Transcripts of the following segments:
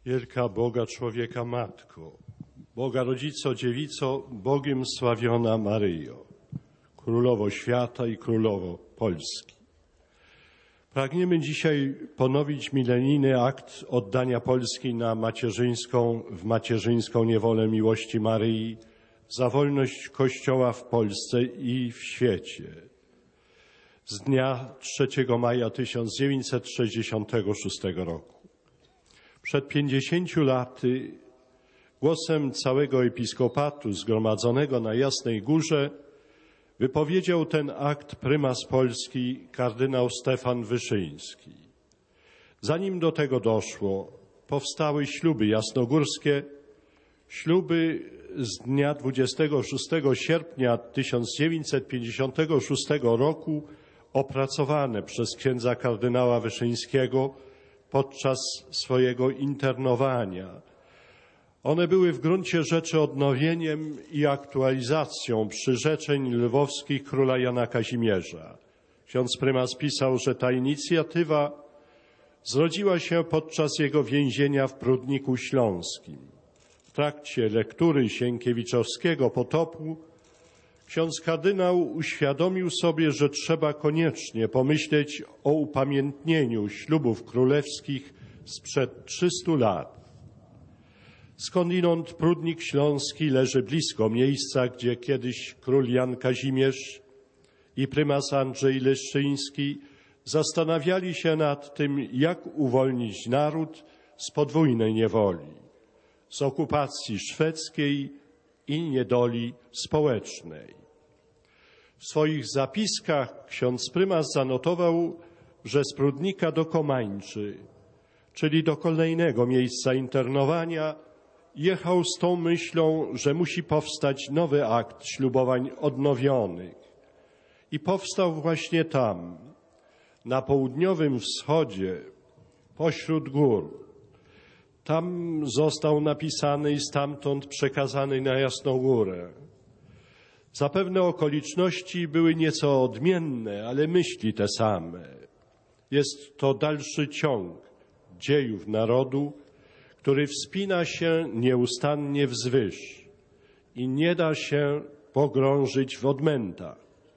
Wielka Boga człowieka Matko, Boga Rodzico, Dziewico, Bogiem sławiona Maryjo, Królowo Świata i Królowo Polski. Pragniemy dzisiaj ponowić milenijny akt oddania Polski w macierzyńską niewolę miłości Maryi za wolność Kościoła w Polsce i w świecie. Z dnia 3 maja 1966 roku. Przed 50 laty głosem całego episkopatu zgromadzonego na Jasnej Górze wypowiedział ten akt prymas Polski kardynał Stefan Wyszyński. Zanim do tego doszło, powstały śluby jasnogórskie, śluby z dnia 26 sierpnia 1956 roku opracowane przez księdza kardynała Wyszyńskiego podczas swojego internowania. One były w gruncie rzeczy odnowieniem i aktualizacją przyrzeczeń lwowskich króla Jana Kazimierza. Ksiądz prymas pisał, że ta inicjatywa zrodziła się podczas jego więzienia w Prudniku Śląskim. W trakcie lektury Sienkiewiczowskiego Potopu ksiądz kardynał uświadomił sobie, że trzeba koniecznie pomyśleć o upamiętnieniu ślubów królewskich sprzed 300 lat. Skądinąd Prudnik Śląski leży blisko miejsca, gdzie kiedyś król Jan Kazimierz i prymas Andrzej Leszczyński zastanawiali się nad tym, jak uwolnić naród z podwójnej niewoli, z okupacji szwedzkiej i niedoli społecznej. W swoich zapiskach ksiądz prymas zanotował, że z Prudnika do Komańczy, czyli do kolejnego miejsca internowania, jechał z tą myślą, że musi powstać nowy akt ślubowań odnowionych. I powstał właśnie tam, na południowym wschodzie, pośród gór. Tam został napisany i stamtąd przekazany na Jasną Górę. Zapewne okoliczności były nieco odmienne, ale myśli te same. Jest to dalszy ciąg dziejów narodu, który wspina się nieustannie wzwyż i nie da się pogrążyć w odmętach.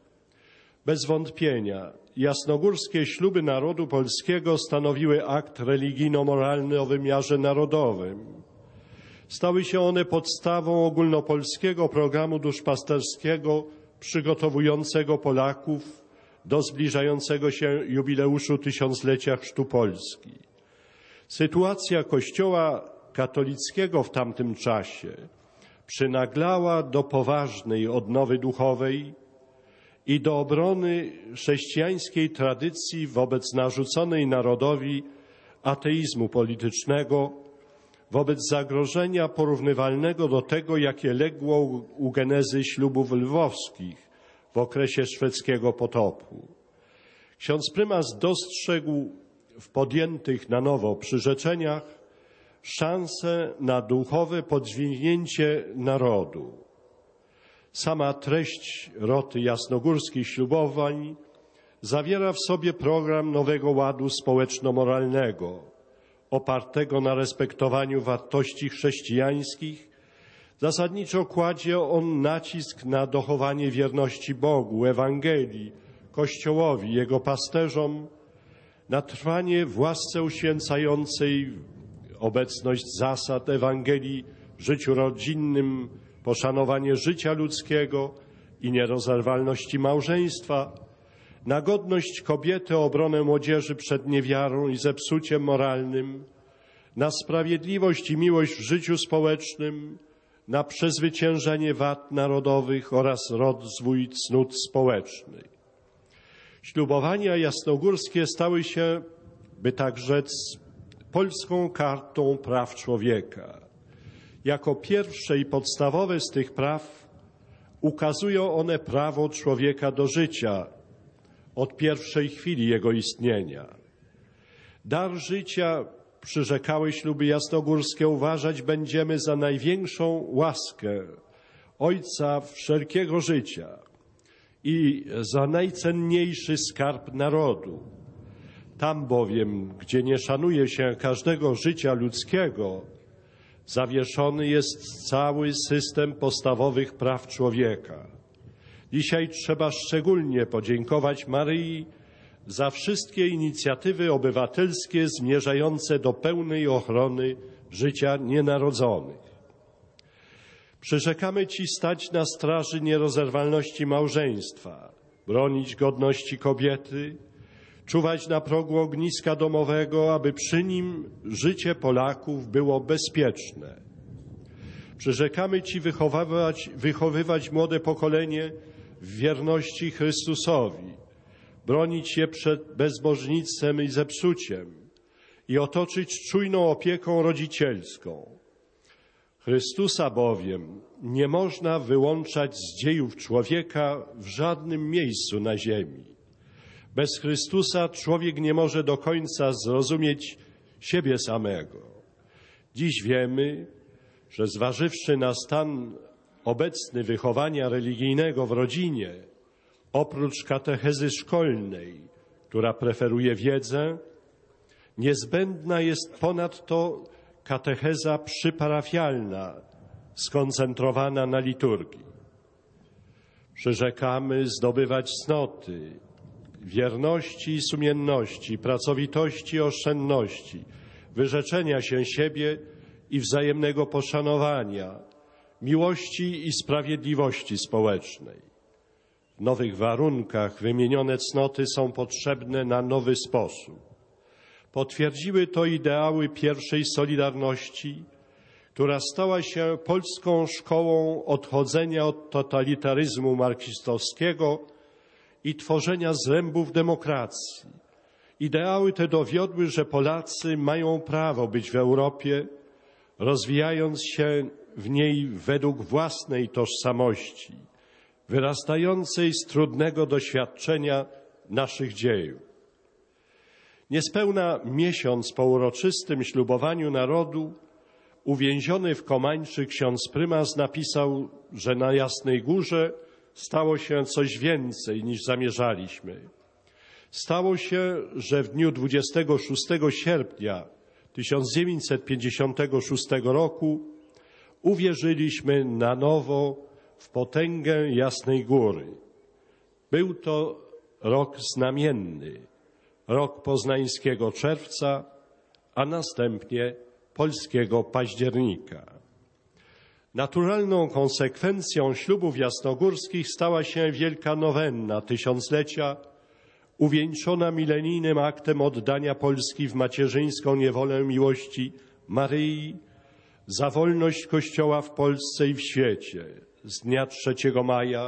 Bez wątpienia jasnogórskie śluby narodu polskiego stanowiły akt religijno-moralny o wymiarze narodowym. Stały się one podstawą ogólnopolskiego programu duszpasterskiego przygotowującego Polaków do zbliżającego się jubileuszu tysiąclecia chrztu Polski. Sytuacja Kościoła katolickiego w tamtym czasie przynaglała do poważnej odnowy duchowej i do obrony chrześcijańskiej tradycji wobec narzuconej narodowi ateizmu politycznego, wobec zagrożenia porównywalnego do tego, jakie legło u genezy ślubów lwowskich w okresie szwedzkiego potopu. Ksiądz prymas dostrzegł w podjętych na nowo przyrzeczeniach szansę na duchowe podźwignięcie narodu. Sama treść roty jasnogórskich ślubowań zawiera w sobie program nowego ładu społeczno-moralnego, opartego na respektowaniu wartości chrześcijańskich. Zasadniczo kładzie on nacisk na dochowanie wierności Bogu, Ewangelii, Kościołowi, Jego pasterzom, na trwanie w łasce uświęcającej, obecność zasad Ewangelii w życiu rodzinnym, poszanowanie życia ludzkiego i nierozerwalności małżeństwa, na godność kobiety, obronę młodzieży przed niewiarą i zepsuciem moralnym, na sprawiedliwość i miłość w życiu społecznym, na przezwyciężenie wad narodowych oraz rozwój cnót społecznych. Ślubowania jasnogórskie stały się, by tak rzec, polską kartą praw człowieka. Jako pierwsze i podstawowe z tych praw ukazują one prawo człowieka do życia od pierwszej chwili jego istnienia. Dar życia, przyrzekały śluby jasnogórskie, uważać będziemy za największą łaskę Ojca wszelkiego życia i za najcenniejszy skarb narodu. Tam bowiem, gdzie nie szanuje się każdego życia ludzkiego, zawieszony jest cały system podstawowych praw człowieka. Dzisiaj trzeba szczególnie podziękować Maryi za wszystkie inicjatywy obywatelskie zmierzające do pełnej ochrony życia nienarodzonych. Przyrzekamy Ci stać na straży nierozerwalności małżeństwa, bronić godności kobiety, czuwać na progu ogniska domowego, aby przy nim życie Polaków było bezpieczne. Przyrzekamy Ci wychowywać młode pokolenie w wierności Chrystusowi, bronić je przed bezbożnictwem i zepsuciem i otoczyć czujną opieką rodzicielską. Chrystusa bowiem nie można wyłączać z dziejów człowieka w żadnym miejscu na ziemi. Bez Chrystusa człowiek nie może do końca zrozumieć siebie samego. Dziś wiemy, że zważywszy na stan obecny wychowania religijnego w rodzinie, oprócz katechezy szkolnej, która preferuje wiedzę, niezbędna jest ponadto katecheza przyparafialna, skoncentrowana na liturgii. Przyrzekamy zdobywać cnoty, wierności i sumienności, pracowitości i oszczędności, wyrzeczenia się siebie i wzajemnego poszanowania, miłości i sprawiedliwości społecznej. W nowych warunkach wymienione cnoty są potrzebne na nowy sposób. Potwierdziły to ideały pierwszej Solidarności, która stała się polską szkołą odchodzenia od totalitaryzmu marksistowskiego i tworzenia zrębów demokracji. Ideały te dowiodły, że Polacy mają prawo być w Europie, rozwijając się w niej według własnej tożsamości, wyrastającej z trudnego doświadczenia naszych dziejów. Niespełna miesiąc po uroczystym ślubowaniu narodu uwięziony w Komańczy ksiądz prymas napisał, że na Jasnej Górze stało się coś więcej niż zamierzaliśmy. Stało się, że w dniu 26 sierpnia 1956 roku uwierzyliśmy na nowo w potęgę Jasnej Góry. Był to rok znamienny, rok poznańskiego czerwca, a następnie polskiego października. Naturalną konsekwencją ślubów jasnogórskich stała się wielka nowenna tysiąclecia, uwieńczona milenijnym aktem oddania Polski w macierzyńską niewolę miłości Maryi za wolność Kościoła w Polsce i w świecie z dnia 3 maja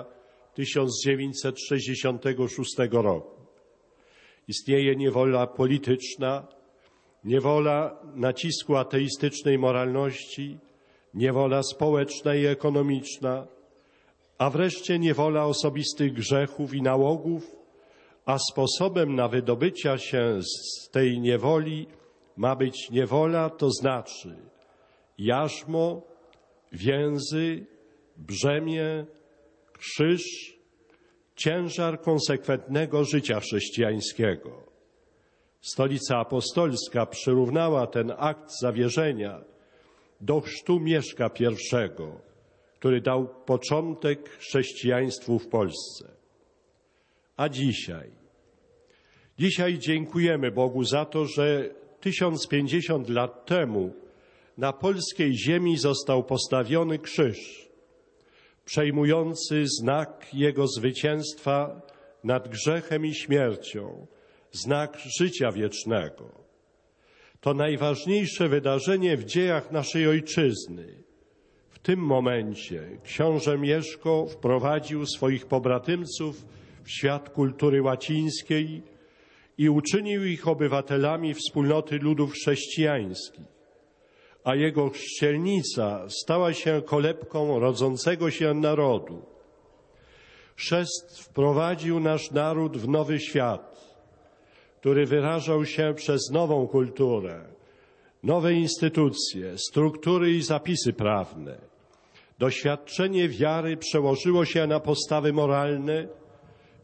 1966 roku. Istnieje niewola polityczna, niewola nacisku ateistycznej moralności, niewola społeczna i ekonomiczna, a wreszcie niewola osobistych grzechów i nałogów, a sposobem na wydobycia się z tej niewoli ma być niewola, to znaczy jarzmo, więzy, brzemię, krzyż, ciężar konsekwentnego życia chrześcijańskiego. Stolica Apostolska przyrównała ten akt zawierzenia do chrztu Mieszka I, który dał początek chrześcijaństwu w Polsce. A dzisiaj dziękujemy Bogu za to, że 1050 lat temu na polskiej ziemi został postawiony krzyż, przejmujący znak Jego zwycięstwa nad grzechem i śmiercią, znak życia wiecznego. To najważniejsze wydarzenie w dziejach naszej ojczyzny. W tym momencie książę Mieszko wprowadził swoich pobratymców w świat kultury łacińskiej i uczynił ich obywatelami wspólnoty ludów chrześcijańskich, a jego chrzcielnica stała się kolebką rodzącego się narodu. Chrzest wprowadził nasz naród w nowy świat, który wyrażał się przez nową kulturę, nowe instytucje, struktury i zapisy prawne. Doświadczenie wiary przełożyło się na postawy moralne,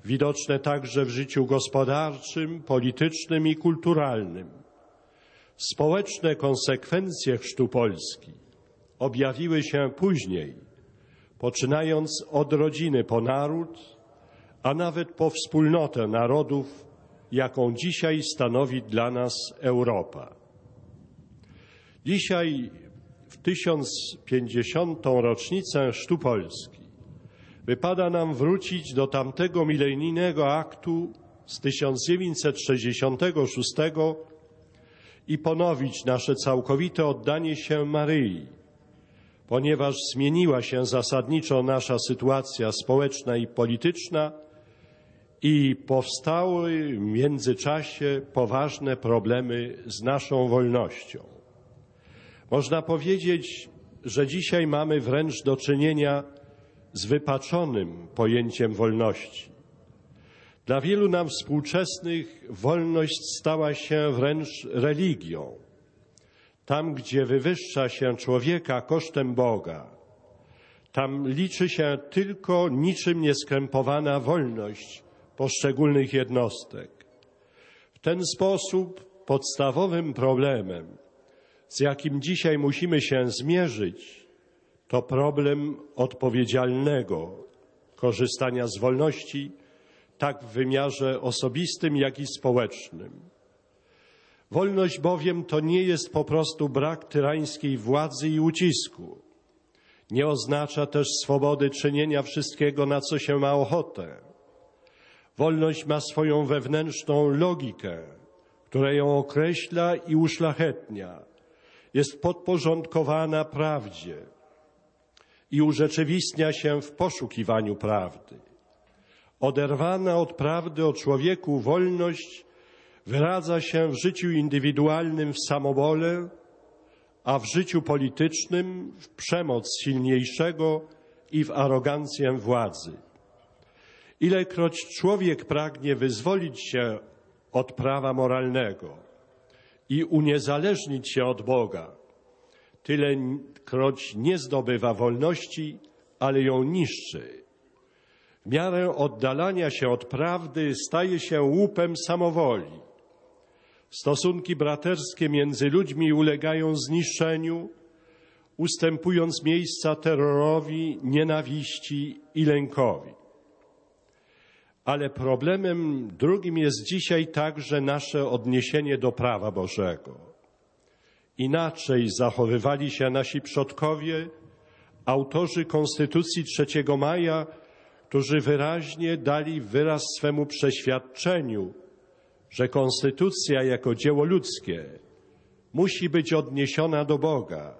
widoczne także w życiu gospodarczym, politycznym i kulturalnym. Społeczne konsekwencje chrztu Polski objawiły się później, poczynając od rodziny po naród, a nawet po wspólnotę narodów, jaką dzisiaj stanowi dla nas Europa. Dzisiaj, w 1050. rocznicę chrztu Polski, wypada nam wrócić do tamtego milenijnego aktu z 1966 i ponowić nasze całkowite oddanie się Maryi, ponieważ zmieniła się zasadniczo nasza sytuacja społeczna i polityczna i powstały w międzyczasie poważne problemy z naszą wolnością. Można powiedzieć, że dzisiaj mamy wręcz do czynienia z wypaczonym pojęciem wolności. Dla wielu nam współczesnych wolność stała się wręcz religią. Tam, gdzie wywyższa się człowieka kosztem Boga, tam liczy się tylko niczym nieskrępowana wolność poszczególnych jednostek. W ten sposób podstawowym problemem, z jakim dzisiaj musimy się zmierzyć, to problem odpowiedzialnego korzystania z wolności, tak w wymiarze osobistym, jak i społecznym. Wolność bowiem to nie jest po prostu brak tyrańskiej władzy i ucisku. Nie oznacza też swobody czynienia wszystkiego, na co się ma ochotę. Wolność ma swoją wewnętrzną logikę, która ją określa i uszlachetnia. Jest podporządkowana prawdzie i urzeczywistnia się w poszukiwaniu prawdy. Oderwana od prawdy o człowieku wolność wyradza się w życiu indywidualnym w samowolę, a w życiu politycznym w przemoc silniejszego i w arogancję władzy. Ilekroć człowiek pragnie wyzwolić się od prawa moralnego i uniezależnić się od Boga, tylekroć nie zdobywa wolności, ale ją niszczy. W miarę oddalania się od prawdy staje się łupem samowoli. Stosunki braterskie między ludźmi ulegają zniszczeniu, ustępując miejsca terrorowi, nienawiści i lękowi. Ale problemem drugim jest dzisiaj także nasze odniesienie do prawa Bożego. Inaczej zachowywali się nasi przodkowie, autorzy Konstytucji 3 maja, którzy wyraźnie dali wyraz swemu przeświadczeniu, że Konstytucja jako dzieło ludzkie musi być odniesiona do Boga.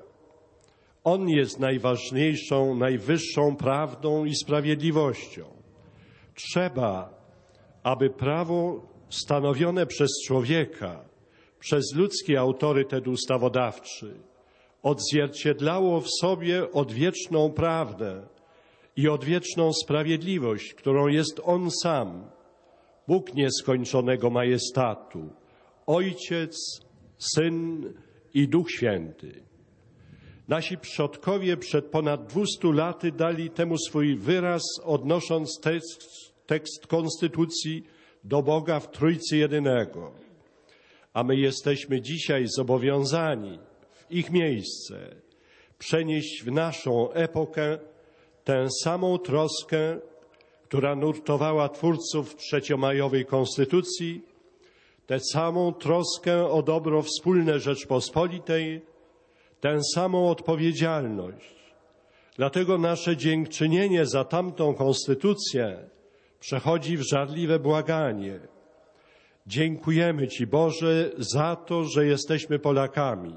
On jest najważniejszą, najwyższą prawdą i sprawiedliwością. Trzeba, aby prawo stanowione przez człowieka, przez ludzki autorytet ustawodawczy odzwierciedlało w sobie odwieczną prawdę i odwieczną sprawiedliwość, którą jest On sam, Bóg nieskończonego majestatu, Ojciec, Syn i Duch Święty. Nasi przodkowie przed ponad 200 laty dali temu swój wyraz, odnosząc tekst Konstytucji do Boga w Trójcy Jedynego. A my jesteśmy dzisiaj zobowiązani w ich miejsce przenieść w naszą epokę tę samą troskę, która nurtowała twórców trzeciomajowej Konstytucji, tę samą troskę o dobro wspólne Rzeczpospolitej, tę samą odpowiedzialność. Dlatego nasze dziękczynienie za tamtą konstytucję przechodzi w żarliwe błaganie. Dziękujemy Ci, Boże, za to, że jesteśmy Polakami.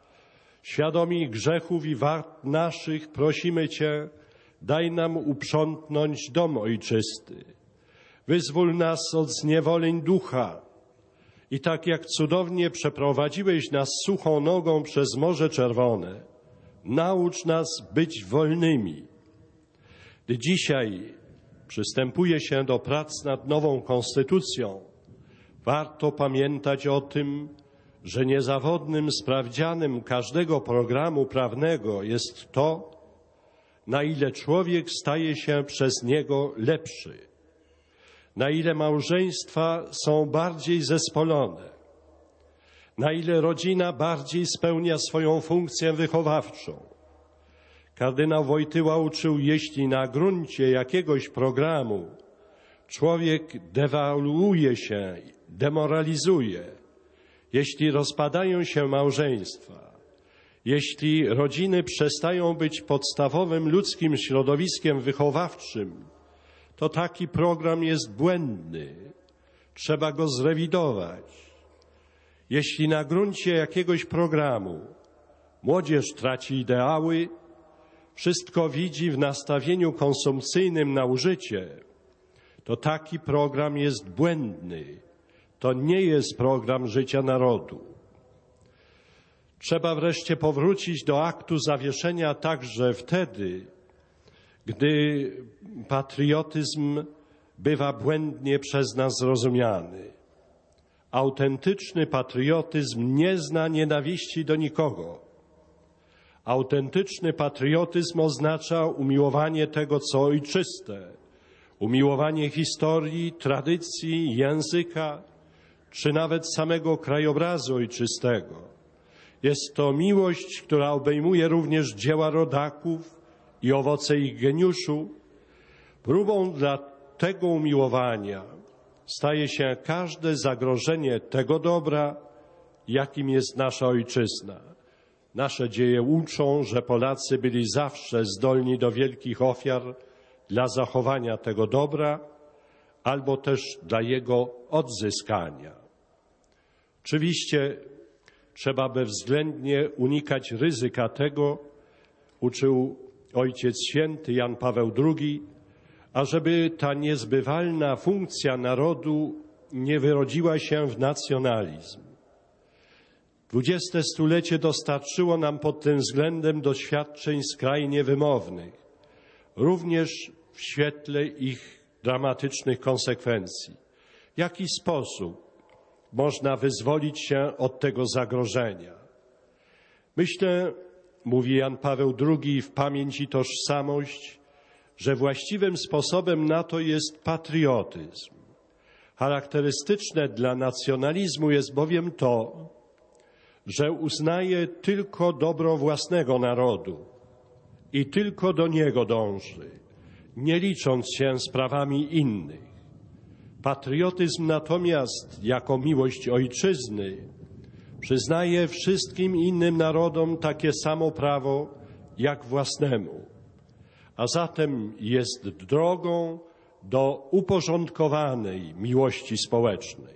Świadomi grzechów i wad naszych prosimy Cię, daj nam uprzątnąć dom ojczysty. Wyzwól nas od zniewoleń ducha. I tak jak cudownie przeprowadziłeś nas suchą nogą przez Morze Czerwone, naucz nas być wolnymi. Gdy dzisiaj przystępuje się do prac nad nową konstytucją, warto pamiętać o tym, że niezawodnym sprawdzianem każdego programu prawnego jest to, na ile człowiek staje się przez niego lepszy. na ile małżeństwa są bardziej zespolone, na ile rodzina bardziej spełnia swoją funkcję wychowawczą. Kardynał Wojtyła uczył, jeśli na gruncie jakiegoś programu człowiek dewaluuje się, demoralizuje, jeśli rozpadają się małżeństwa, jeśli rodziny przestają być podstawowym ludzkim środowiskiem wychowawczym, to taki program jest błędny. Trzeba go zrewidować. Jeśli na gruncie jakiegoś programu młodzież traci ideały, wszystko widzi w nastawieniu konsumpcyjnym na użycie, to taki program jest błędny. To nie jest program życia narodu. Trzeba wreszcie powrócić do aktu zawieszenia także wtedy, gdy patriotyzm bywa błędnie przez nas zrozumiany. Autentyczny patriotyzm nie zna nienawiści do nikogo. Autentyczny patriotyzm oznacza umiłowanie tego, co ojczyste, umiłowanie historii, tradycji, języka, czy nawet samego krajobrazu ojczystego. Jest to miłość, która obejmuje również dzieła rodaków i owoce ich geniuszu. Próbą dla tego umiłowania staje się każde zagrożenie tego dobra, jakim jest nasza ojczyzna. Nasze dzieje uczą, że Polacy byli zawsze zdolni do wielkich ofiar dla zachowania tego dobra, albo też dla jego odzyskania. Oczywiście trzeba bezwzględnie unikać ryzyka tego, uczył Ojciec Święty Jan Paweł II, ażeby ta niezbywalna funkcja narodu nie wyrodziła się w nacjonalizm. 20. stulecie dostarczyło nam pod tym względem doświadczeń skrajnie wymownych, również w świetle ich dramatycznych konsekwencji. W jaki sposób można wyzwolić się od tego zagrożenia? Myślę, mówi Jan Paweł II w Pamięć i tożsamość, że właściwym sposobem na to jest patriotyzm. Charakterystyczne dla nacjonalizmu jest bowiem to, że uznaje tylko dobro własnego narodu i tylko do niego dąży, nie licząc się z prawami innych. Patriotyzm natomiast, jako miłość ojczyzny, przyznaje wszystkim innym narodom takie samo prawo jak własnemu, a zatem jest drogą do uporządkowanej miłości społecznej.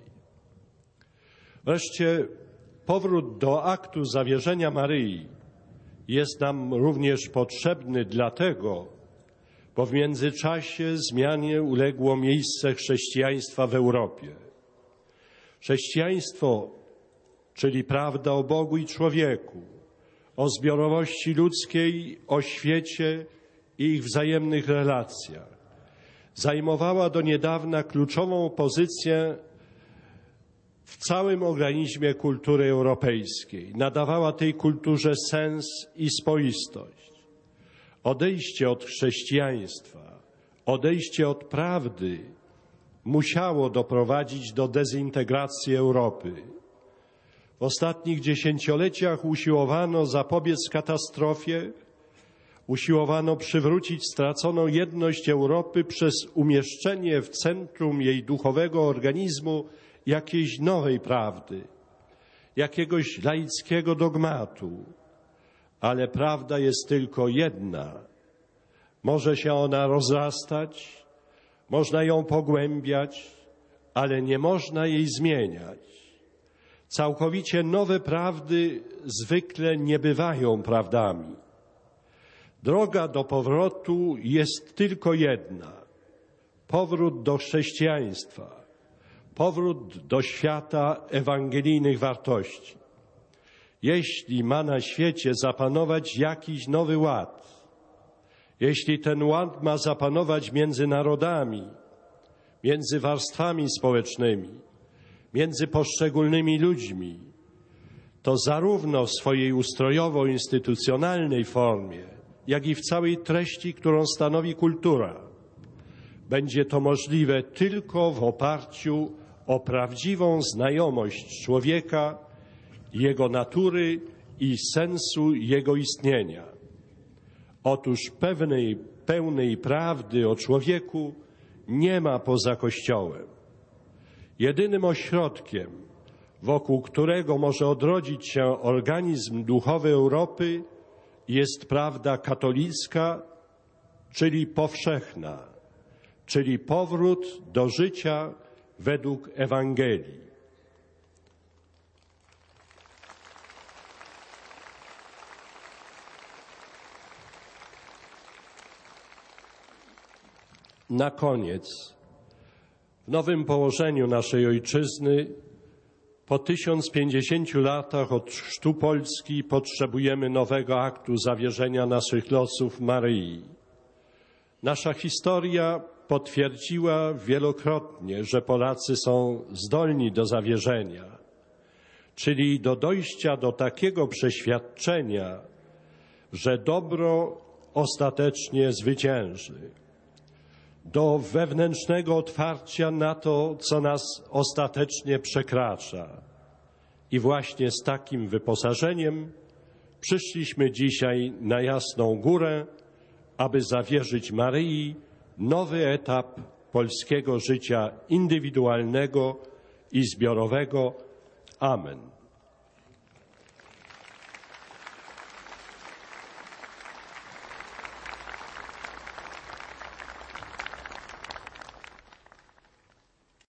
Wreszcie powrót do aktu zawierzenia Maryi jest nam również potrzebny dlatego, bo w międzyczasie zmianie uległo miejsce chrześcijaństwa w Europie. Chrześcijaństwo, czyli prawda o Bogu i człowieku, o zbiorowości ludzkiej, o świecie i ich wzajemnych relacjach, zajmowała do niedawna kluczową pozycję w całym organizmie kultury europejskiej. Nadawała tej kulturze sens i spoistość. Odejście od chrześcijaństwa, odejście od prawdy musiało doprowadzić do dezintegracji Europy. W ostatnich dziesięcioleciach usiłowano zapobiec katastrofie, usiłowano przywrócić straconą jedność Europy przez umieszczenie w centrum jej duchowego organizmu jakiejś nowej prawdy, jakiegoś laickiego dogmatu. Ale prawda jest tylko jedna. Może się ona rozrastać, można ją pogłębiać, ale nie można jej zmieniać. Całkowicie nowe prawdy zwykle nie bywają prawdami. Droga do powrotu jest tylko jedna. Powrót do chrześcijaństwa, powrót do świata ewangelijnych wartości. Jeśli ma na świecie zapanować jakiś nowy ład, jeśli ten ład ma zapanować między narodami, między warstwami społecznymi, między poszczególnymi ludźmi, to zarówno w swojej ustrojowo-instytucjonalnej formie, jak i w całej treści, którą stanowi kultura, Będzie to możliwe tylko w oparciu o prawdziwą znajomość człowieka, jego natury i sensu jego istnienia. Otóż pełnej prawdy o człowieku nie ma poza Kościołem. Jedynym ośrodkiem, wokół którego może odrodzić się organizm duchowy Europy, jest prawda katolicka, czyli powszechna, czyli powrót do życia według Ewangelii. Na koniec, w nowym położeniu naszej ojczyzny, po 1050 latach od chrztu Polski potrzebujemy nowego aktu zawierzenia naszych losów Maryi. Nasza historia potwierdziła wielokrotnie, że Polacy są zdolni do zawierzenia, czyli do dojścia do takiego przeświadczenia, że dobro ostatecznie zwycięży, do wewnętrznego otwarcia na to, co nas ostatecznie przekracza. I właśnie z takim wyposażeniem przyszliśmy dzisiaj na Jasną Górę, aby zawierzyć Maryi nowy etap polskiego życia indywidualnego i zbiorowego. Amen.